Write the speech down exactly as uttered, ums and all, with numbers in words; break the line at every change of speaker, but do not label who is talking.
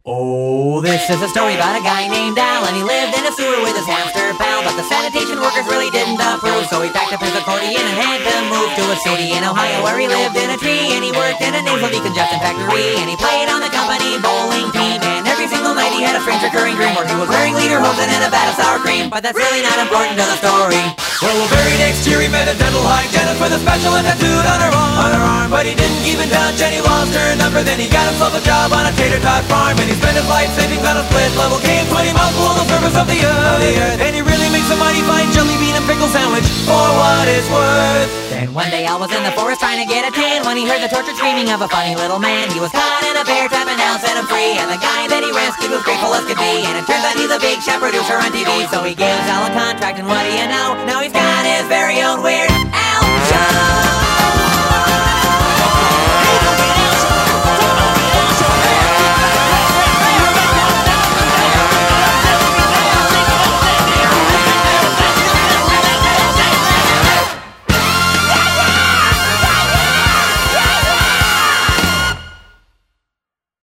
Oh, this is a story about a guy named Al, and he lived in a sewer with his hamster pal. But the sanitation workers really didn't approve, so he packed up his accordion and had to move to a city in Ohio where he lived in a tree. And he worked in a nasal decongestant factory, and he played on the company bowling team. And every single night he had a strange recurring dream where he was wearing lederhosen and a vat of sour cream. But that's really not important to the story.
Well, the very next year he met a dental hygienist with a spatula tattooed on her arm, on her arm. But he didn't keep in touch and he lost her number. Then he got himself a job on a tater tot farm, and he spent his life savings on a split level cave twenty miles below the surface of the earth. And he really makes a mighty fine jelly bean and pickle sandwich for what it's worth.
Then one day Al was in the forest trying to get a tan when he heard the tortured screaming of a funny little man. He was caught in a bear trap and Al set him free, and the guy that he rescued was grateful as could be. And it turns out he's a big shot producer on T V, so he gives Al a contract, and what do you know? Now he's got his very own Weird Al Show.